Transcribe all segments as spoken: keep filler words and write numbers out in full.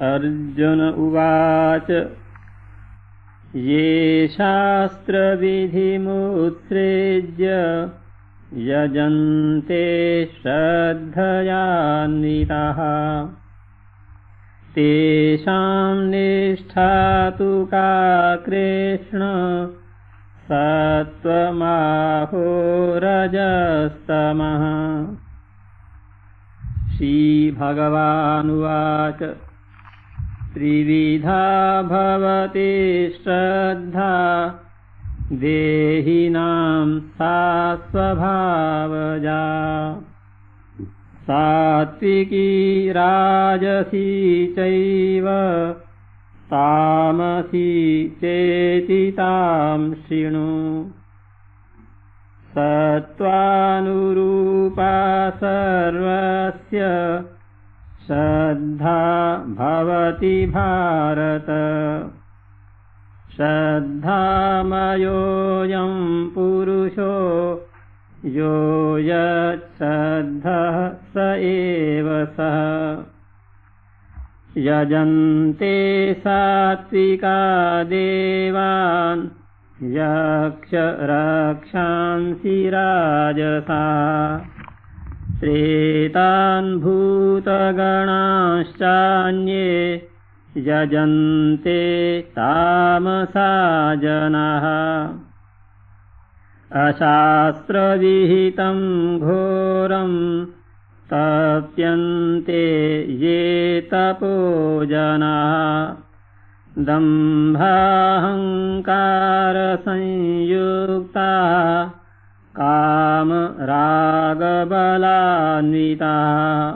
अर्जुन उवाच ये शास्त्रविधिमुत्सृज्य यजन्ते श्रद्धयान्विताः तेषां निष्ठा तु का कृष्ण सत्त्वमाहो रजस्तमः। श्रीभगवानुवाच त्रिविधा भवति श्रद्धा देहिनां सा स्वभावजा सात्विकी राजसी चैव तामसी चेति तां शृणु। सत्त्वानुरूपा सर्वस्य श्रद्धा भवति भारत। श्रद्धामयोऽयं पुरुषो यो यच्छ्रद्धः स एव सः। यजन्ते सात्विका देवान् यक्ष रक्षांसि राजसा त्रेतान् भूतगणांश्चान्ये यजन्ते तामसा जनाः। अशास्त्रविहितं घोरं तप्यन्ते ये तपो जनाः दम्भाहङ्कारसंयुक्ताः कामरागबलान्विताः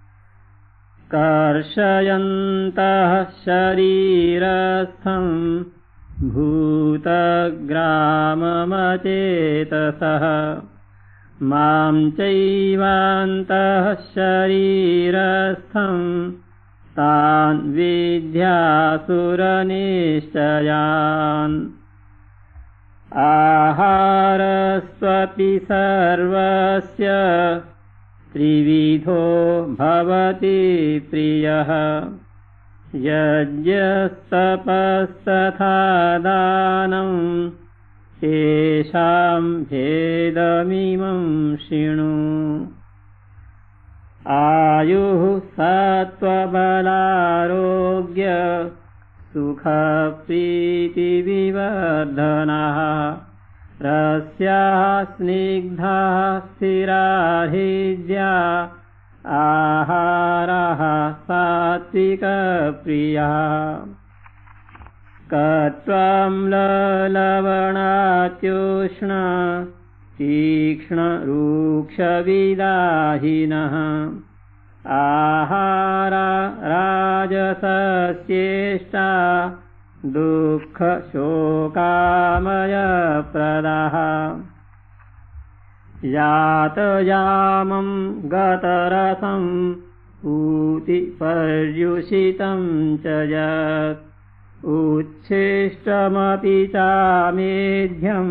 कर्षयन्तः शरीरस्थं भूतग्राममचेतसः मां चैवान्तः शरीरस्थं तान् विद्यासुरनिश्चयान्। आहारस्त्वपि सर्वस्य त्रिविधो भवति प्रियः यज्ञस्तपस्तथा दानं तेषां भेदमिमं शृणु। आयुः सत्त्वबलारोग्य सुखप्रीतिविवर्धनः रस्याः स्निग्धाः स्थिराहिज्या आहारः सात्विकप्रियः। कट्वम्ललवणात्युष्ण तीक्ष्णरूक्षविदाहिनः आहारा राजसस्येष्टा दुःखशोकामयप्रदाः। यातयामं गतरसं पूतिपर्युषितं च यत् उच्छिष्टमपि चामेध्यं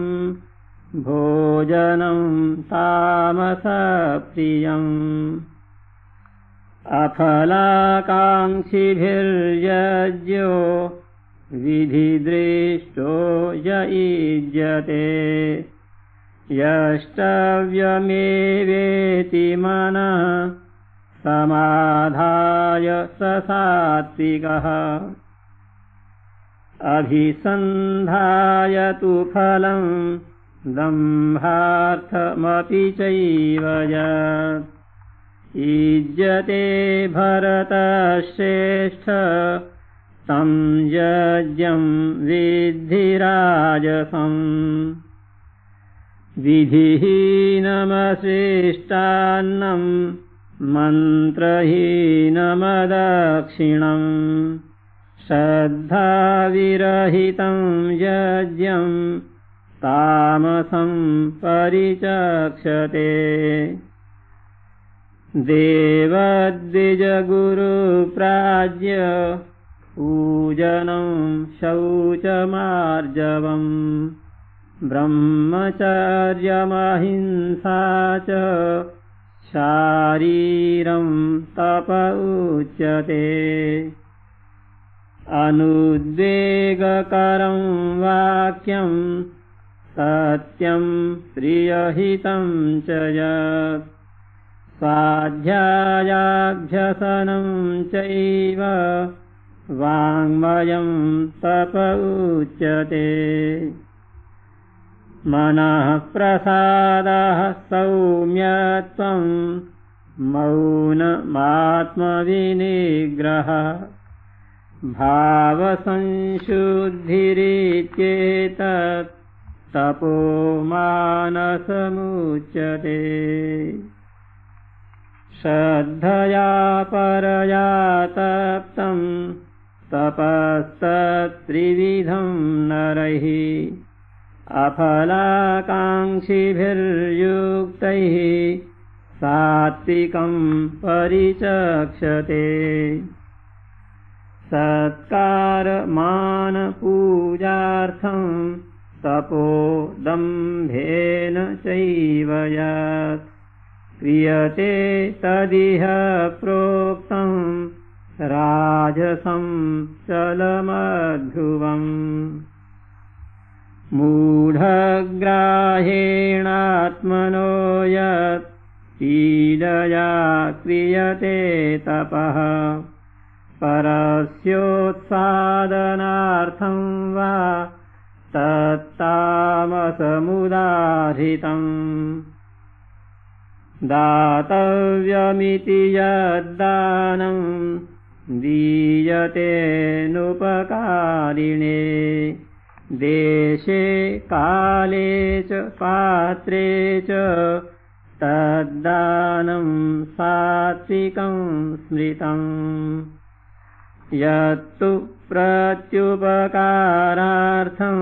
भोजनं तामसप्रियम्। अफलाकाङ्क्षिभिर्यज्ञो विधिदृष्टो य युज्यते यष्टव्यमेवेति मनः समाधाय स सात्विकः। अभिसन्धाय तु फलं दम्भार्थमपि चैव यत् युज्यते भरतश्रेष्ठ तं यज्ञं विद्धि राजसम्। विधिहीनमशिष्टान्नं मन्त्रहीनमदक्षिणम् श्रद्धाविरहितं यज्ञं तामसं परिचक्षते। देवद्विजगुरुप्राज्ञ पूजनं शौचमार्जवम् ब्रह्मचर्यमहिंसा च शारीरं तप उच्यते। अनुद्वेगकरं वाक्यं सत्यं प्रियहितं च यत् स्वाध्यायाभ्यसनं चैव वाङ्मयं तप उच्यते। मनः प्रसादः सौम्यत्वं मौनमात्मविनिग्रहः भावसंशुद्धिरित्येतत् तपो मानसमुच्यते। श्रद्धया परया तप्तं तपस्तत्त्रिविधं नरैः अफलाकाङ्क्षिभिर्युक्तैः सात्विकं परिचक्षते। सत्कारमानपूजार्थं तपो दम्भेन चैव यत् क्रियते तदिह प्रोक्तं राजसं चलमध्रुवम्। मूढग्राहेणात्मनो यत् पीडया क्रियते तपः परस्योत्सादनार्थं वा तत्तामसमुदाहृतम्। दातव्यमिति यद्दानं दीयतेऽनुपकारिणे देशे काले च पात्रे च तद्दानं सात्विकं स्मृतम्। यत्तु प्रत्युपकारार्थं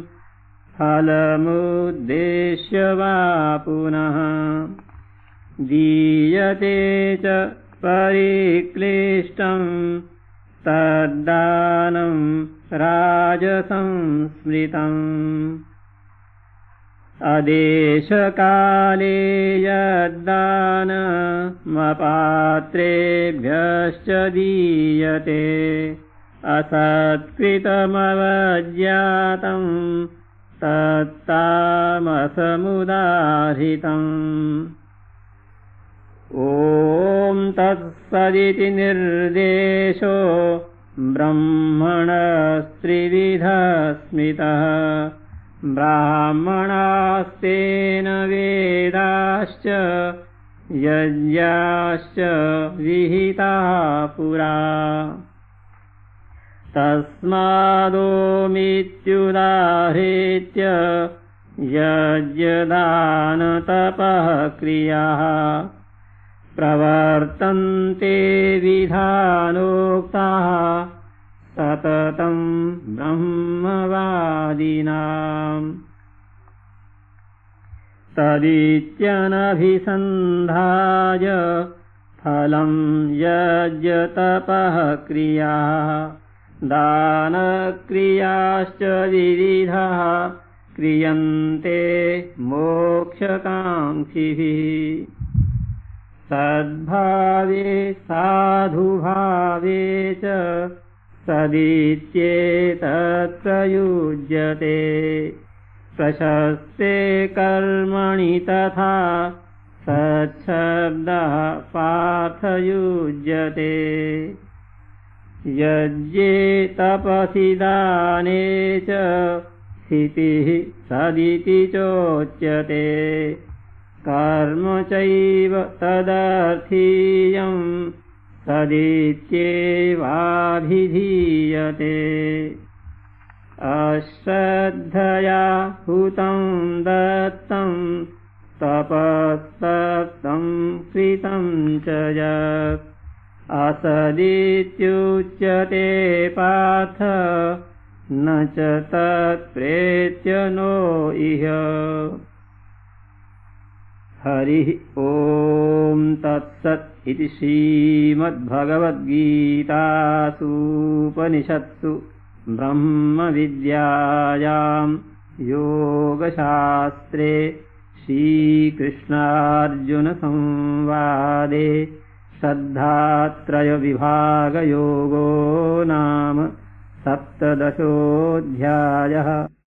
फलमुद्देश्य वा पुनः दीयते च परिक्लिष्टं तद्दानं राजसं स्मृतम्। अदेशकाले यद्दानमपात्रेभ्यश्च दीयते असत्कृतमवज्ञातं तत्तामसमुदाहृतम्। ॐ तत्सदिति निर्देशो ब्रह्मणस्त्रिविधः स्मृतः। ब्राह्मणास्तेन वेदाश्च यज्ञाश्च विहिताः पुरा। तस्मादोमित्युदाहृत्य यज्ञदानतपः क्रियाः प्रवर्तन्ते विधानोक्ताः सततं ब्रह्मवादिनाम्। तदित्यनभिसन्धाय फलं यज्ञतपः क्रियाः दानक्रियाश्च विविधाः क्रियन्ते मोक्षकाङ्क्षिभिः। सद्भावे साधुभावे च सदित्येतत् प्रयुज्यते। प्रशस्ते कर्मणि तथा सच्छब्दः पार्थयुज्यते। यज्ञे तपसि दाने च स्थितिः सदिति चोच्यते। कर्म चैव तदर्थीयं सदित्येवाभिधीयते। अश्रद्धया हुतं दत्तं तपस्तप्तं कृतं च यत् असदित्युच्यते पार्थ न च तत्प्रेत्य नो इह। हरिः ॐ तत्सत् इति श्रीमद्भगवद्गीतासूपनिषत्सु ब्रह्मविद्यायां योगशास्त्रे श्रीकृष्णार्जुनसंवादे श्रद्धात्रयविभागयोगो नाम सप्तदशोऽध्यायः।